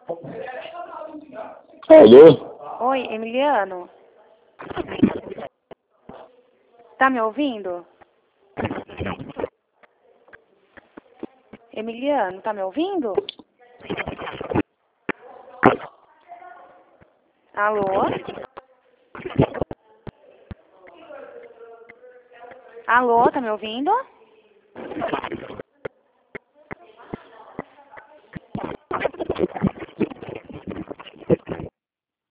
Alô? Oi, Emiliano? Tá me ouvindo? Emiliano, tá me ouvindo? Alô? Alô, tá me ouvindo?